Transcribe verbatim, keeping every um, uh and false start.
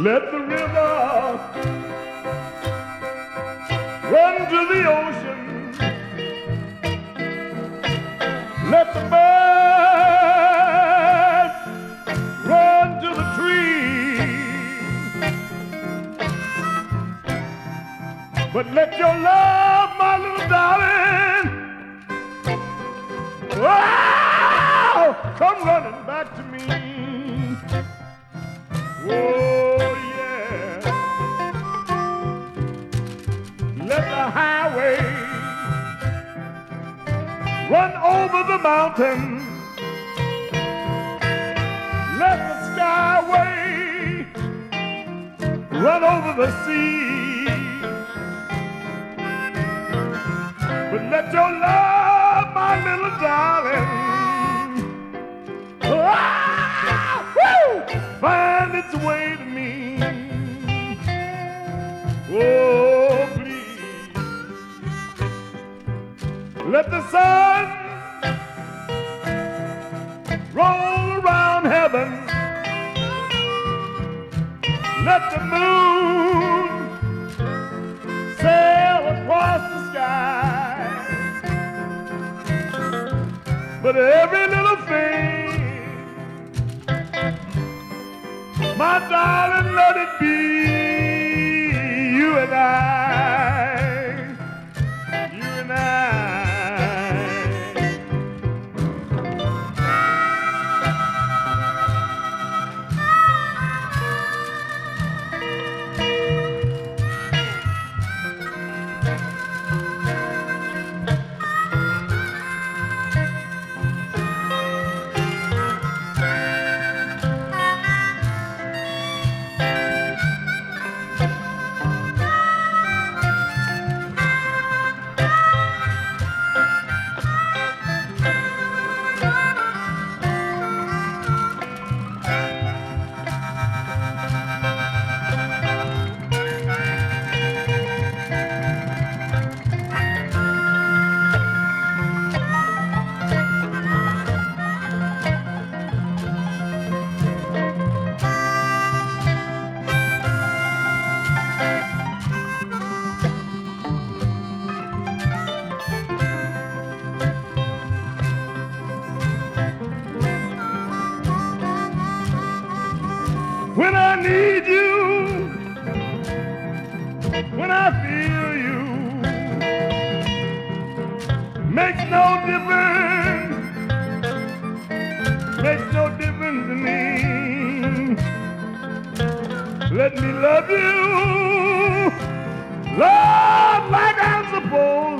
Let the river run to the ocean. Let the birds run to the trees. But let your love, my little darling, wow, come running back to me. Oh, yeah. Let the highway run over the mountains. Let the skyway run over the sea. But let your love, my little darling, ah, woo, find its way to me. Oh, please. Let the sun roll around heaven. Let the moon sail across the sky. But every little thing, my darling, let it be you and I. You and I. When I need you, when I feel you, makes no difference, makes no difference to me. Let me love you, love like I'm supposed